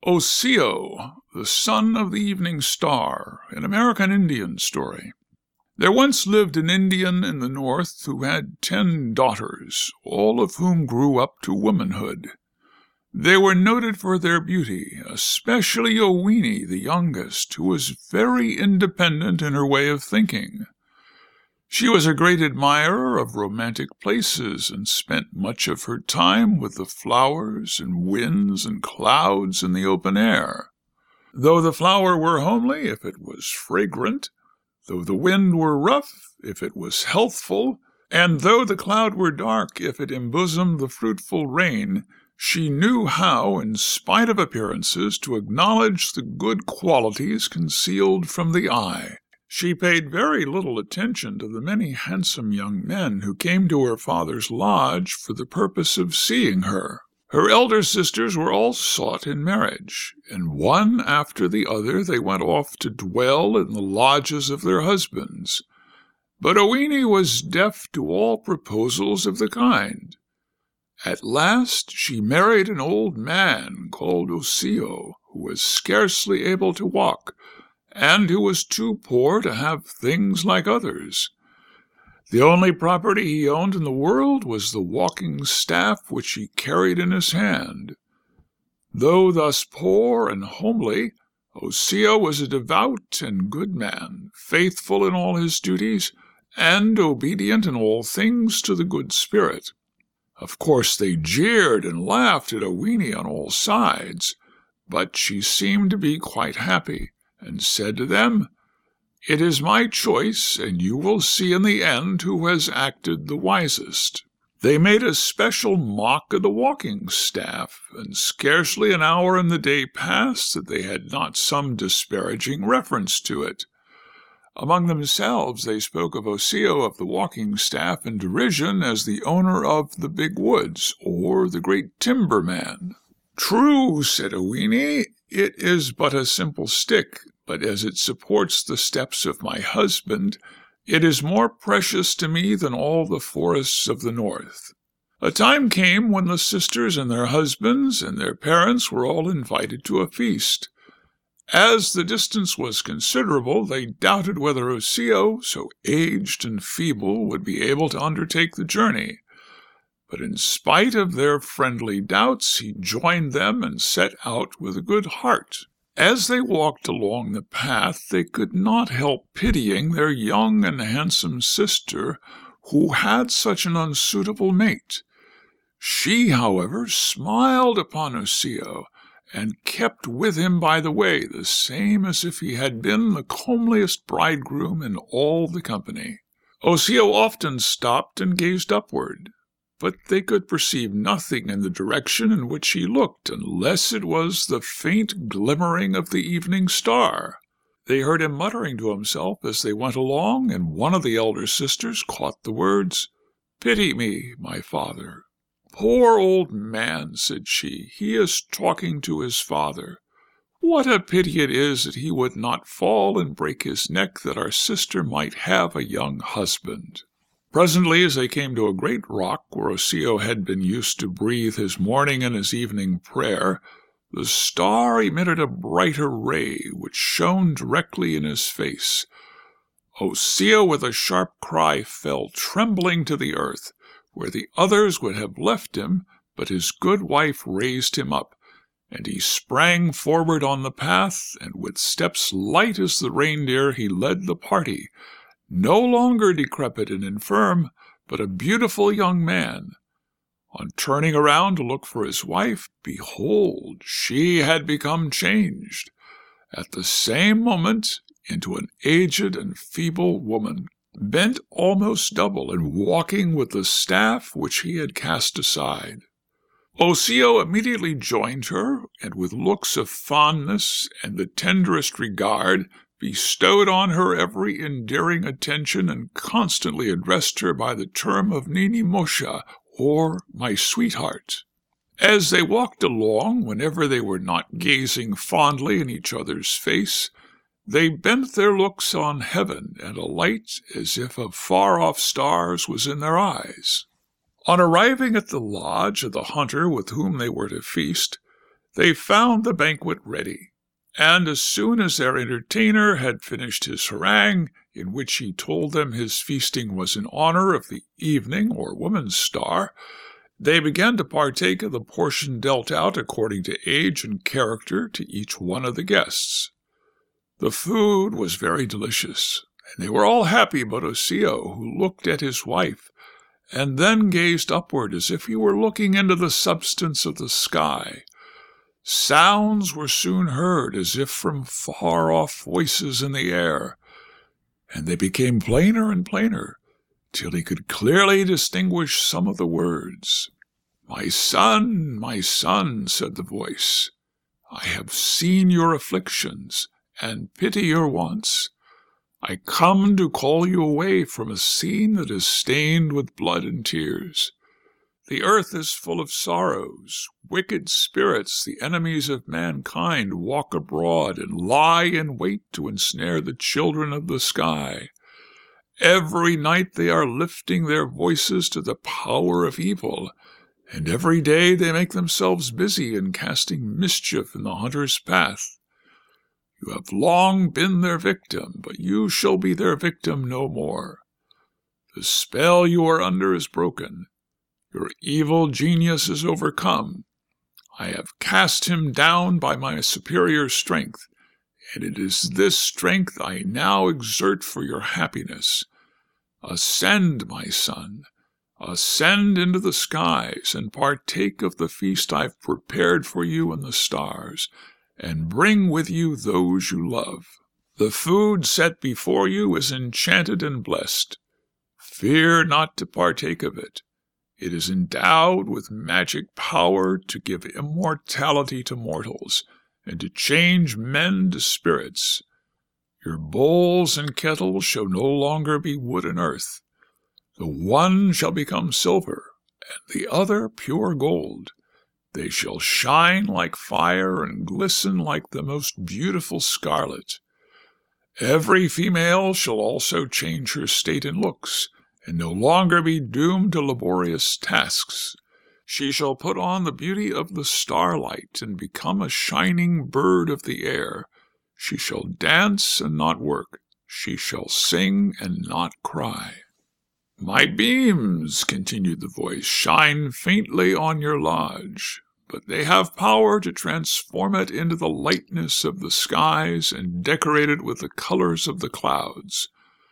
Osseo, the Son of the Evening Star, an American Indian story. There once lived an Indian in the north who had 10 daughters, all of whom grew up to womanhood. They were noted for their beauty, especially Owini, the youngest, who was very independent in her way of thinking. She was a great admirer of romantic places and spent much of her time with the flowers and winds and clouds in the open air. Though the flower were homely, if it was fragrant, though the wind were rough, if it was healthful, and though the cloud were dark, if it embosomed the fruitful rain, she knew how, in spite of appearances, to acknowledge the good qualities concealed from the eye. She paid very little attention to the many handsome young men who came to her father's lodge for the purpose of seeing her. Her elder sisters were all sought in marriage, and one after the other they went off to dwell in the lodges of their husbands. But Owini was deaf to all proposals of the kind. At last she married an old man called Osseo, who was scarcely able to walk, and who was too poor to have things like others. The only property he owned in the world was the walking staff which he carried in his hand. Though thus poor and homely, Osseo was a devout and good man, faithful in all his duties, and obedient in all things to the Good Spirit. Of course they jeered and laughed at Owini on all sides, but she seemed to be quite happy, and said to them, "It is my choice, and you will see in the end who has acted the wisest." They made a special mock of the walking staff, and scarcely an hour in the day passed that they had not some disparaging reference to it. Among themselves they spoke of Osseo of the walking staff in derision as the owner of the big woods, or the great timberman. "True," said Owini, "it is but a simple stick, but as it supports the steps of my husband, it is more precious to me than all the forests of the north." A time came when the sisters and their husbands and their parents were all invited to a feast. As the distance was considerable, they doubted whether Osseo, so aged and feeble, would be able to undertake the journey. But in spite of their friendly doubts, he joined them and set out with a good heart. As they walked along the path, they could not help pitying their young and handsome sister, who had such an unsuitable mate. She, however, smiled upon Osseo, and kept with him by the way, the same as if he had been the comeliest bridegroom in all the company. Osseo often stopped and gazed upward, but they could perceive nothing in the direction in which he looked, unless it was the faint glimmering of the evening star. They heard him muttering to himself as they went along, and one of the elder sisters caught the words, "Pity me, my father." "Poor old man," said she, "he is talking to his father. What a pity it is that he would not fall and break his neck, that our sister might have a young husband." Presently, as they came to a great rock where Osseo had been used to breathe his morning and his evening prayer, the star emitted a brighter ray, which shone directly in his face. Osseo, with a sharp cry, fell trembling to the earth, where the others would have left him, but his good wife raised him up, and he sprang forward on the path, and with steps light as the reindeer he led the party, no longer decrepit and infirm, but a beautiful young man. On turning around to look for his wife, behold, she had become changed, at the same moment, into an aged and feeble woman, bent almost double, and walking with the staff which he had cast aside. Osseo immediately joined her, and with looks of fondness and the tenderest regard bestowed on her every endearing attention, and constantly addressed her by the term of Nini Mosha, or my sweetheart. As they walked along, whenever they were not gazing fondly in each other's face, they bent their looks on heaven, and a light as if of far-off stars was in their eyes. On arriving at the lodge of the hunter with whom they were to feast, They found the banquet ready, and as soon as their entertainer had finished his harangue, in which he told them his feasting was in honor of the evening or woman's star, they began to partake of the portion dealt out according to age and character to each one of the guests. The food was very delicious, and they were all happy but Osseo, who looked at his wife, and then gazed upward as if he were looking into the substance of the sky. Sounds were soon heard as if from far-off voices in the air, and they became plainer and plainer, till he could clearly distinguish some of the words. my son, said the voice, I have seen your afflictions, and pity your wants. I come to call you away from a scene that is stained with blood and tears. The earth is full of sorrows. Wicked spirits, the enemies of mankind, walk abroad and lie in wait to ensnare the children of the sky. Every night they are lifting their voices to the power of evil, and every day they make themselves busy in casting mischief in the hunter's path. You have long been their victim, but you shall be their victim no more. The spell you are under is broken. Your evil genius is overcome. I have cast him down by my superior strength, and it is this strength I now exert for your happiness. Ascend, my son, ascend into the skies, and partake of the feast I've prepared for you in the stars, and bring with you those you love. The food set before you is enchanted and blessed. Fear not to partake of it. It is endowed with magic power to give immortality to mortals, and to change men to spirits. Your bowls and kettles shall no longer be wood and earth. The one shall become silver, and the other pure gold. They shall shine like fire and glisten like the most beautiful scarlet. Every female shall also change her state and looks, and no longer be doomed to laborious tasks. She shall put on the beauty of the starlight and become a shining bird of the air. She shall dance and not work. She shall sing and not cry. My beams, continued the voice, shine faintly on your lodge, but they have power to transform it into the lightness of the skies and decorate it with the colors of the clouds.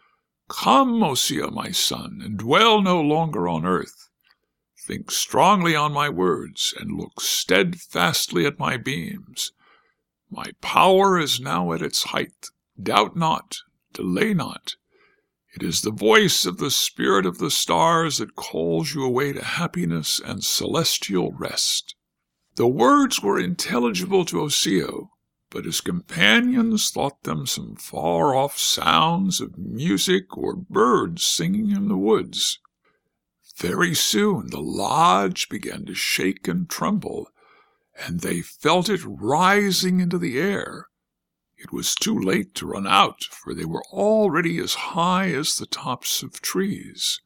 Come, Osseo, my son, and dwell no longer on earth. Think strongly on my words, and look steadfastly at my beams. My power is now at its height. Doubt not, delay not. It is the voice of the spirit of the stars that calls you away to happiness and celestial rest. The words were intelligible to Osseo, but his companions thought them some far-off sounds of music or birds singing in the woods. Very soon the lodge began to shake and tremble, and they felt it rising into the air. It was too late to run out, for they were already as high as the tops of trees.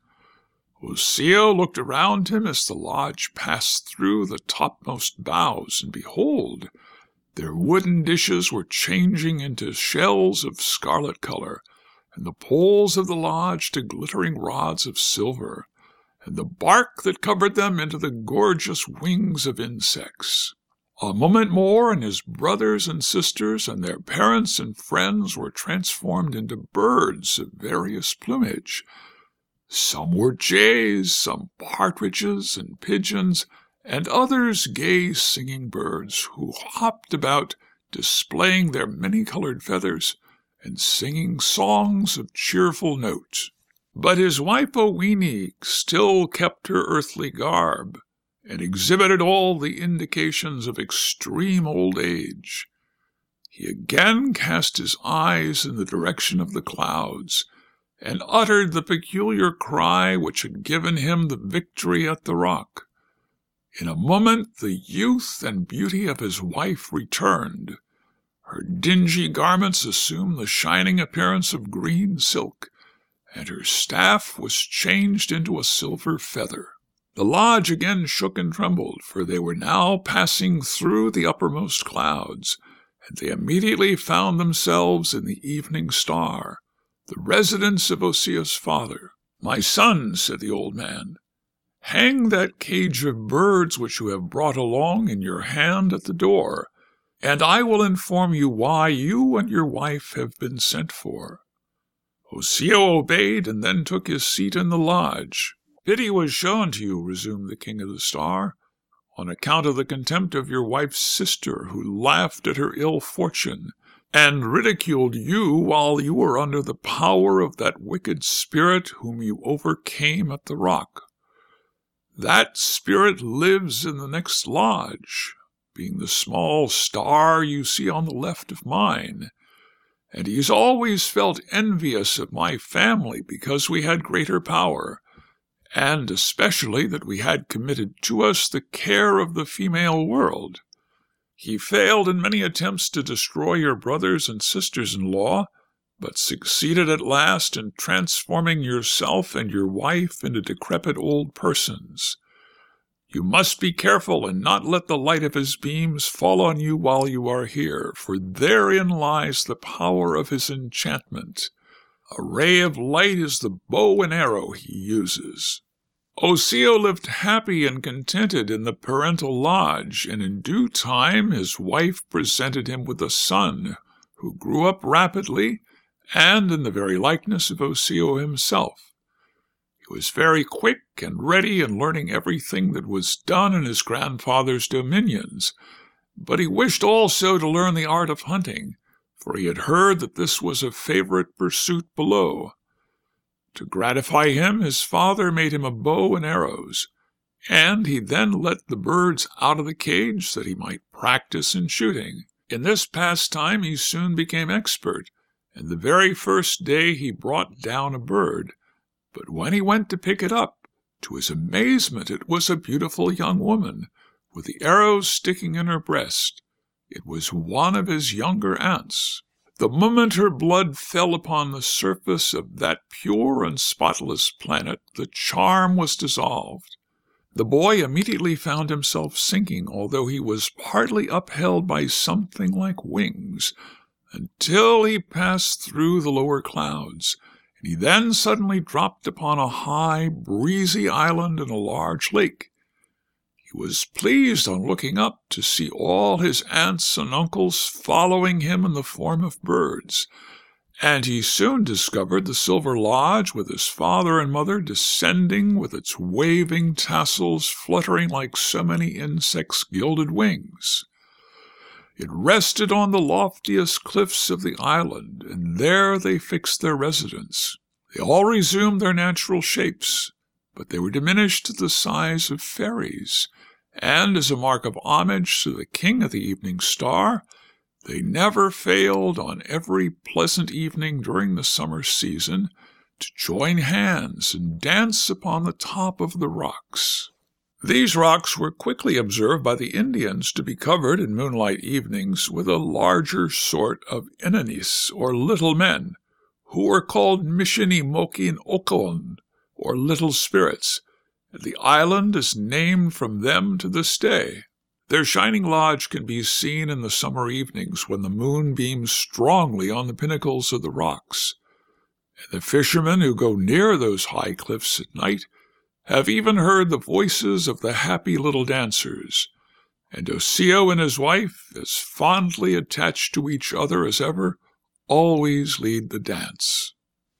Osseo looked around him as the lodge passed through the topmost boughs, and behold, their wooden dishes were changing into shells of scarlet color, and the poles of the lodge to glittering rods of silver, and the bark that covered them into the gorgeous wings of insects. A moment more, and his brothers and sisters and their parents and friends were transformed into birds of various plumage. Some were jays, some partridges and pigeons, and others gay singing birds, who hopped about, displaying their many-colored feathers, and singing songs of cheerful note. But his wife Oweenee still kept her earthly garb, and exhibited all the indications of extreme old age. He again cast his eyes in the direction of the clouds, and uttered the peculiar cry which had given him the victory at the rock. In a moment the youth and beauty of his wife returned. Her dingy garments assumed the shining appearance of green silk, and her staff was changed into a silver feather. The lodge again shook and trembled, for they were now passing through the uppermost clouds, and they immediately found themselves in the evening star, the residence of Osea's father. "My son," said the old man, "hang that cage of birds which you have brought along in your hand at the door, and I will inform you why you and your wife have been sent for." Osea obeyed, and then took his seat in the lodge. "Pity was shown to you," resumed the King of the Star, "on account of the contempt of your wife's sister, who laughed at her ill fortune, and ridiculed you while you were under the power of that wicked spirit whom you overcame at the rock. That spirit lives in the next lodge, being the small star you see on the left of mine, and he has always felt envious of my family because we had greater power, and especially that we had committed to us the care of the female world. He failed in many attempts to destroy your brothers and sisters-in-law, but succeeded at last in transforming yourself and your wife into decrepit old persons. You must be careful and not let the light of his beams fall on you while you are here, for therein lies the power of his enchantment. A ray of light is the bow and arrow he uses." Osea lived happy and contented in the parental lodge, and in due time his wife presented him with a son, who grew up rapidly, and in the very likeness of Osea himself. He was very quick and ready in learning everything that was done in his grandfather's dominions, but he wished also to learn the art of hunting, for he had heard that this was a favorite pursuit below. To gratify him, his father made him a bow and arrows, and he then let the birds out of the cage that he might practice in shooting. In this pastime he soon became expert, and the very first day he brought down a bird, but when he went to pick it up, to his amazement it was a beautiful young woman, with the arrows sticking in her breast. It was one of his younger aunts. The moment her blood fell upon the surface of that pure and spotless planet, the charm was dissolved. The boy immediately found himself sinking, although he was partly upheld by something like wings, until he passed through the lower clouds, and he then suddenly dropped upon a high, breezy island in a large lake. He was pleased on looking up to see all his aunts and uncles following him in the form of birds, and he soon discovered the silver lodge with his father and mother descending with its waving tassels fluttering like so many insects' gilded wings. It rested on the loftiest cliffs of the island, and there they fixed their residence. They all resumed their natural shapes, but they were diminished to the size of fairies, and as a mark of homage to the King of the Evening Star, they never failed on every pleasant evening during the summer season to join hands and dance upon the top of the rocks. These rocks were quickly observed by the Indians to be covered in moonlight evenings with a larger sort of inanis, or little men, who were called Mishini-mokin Okon, or little spirits, and the island is named from them to this day. Their shining lodge can be seen in the summer evenings when the moon beams strongly on the pinnacles of the rocks, and the fishermen who go near those high cliffs at night have even heard the voices of the happy little dancers, and Osea and his wife, as fondly attached to each other as ever, always lead the dance.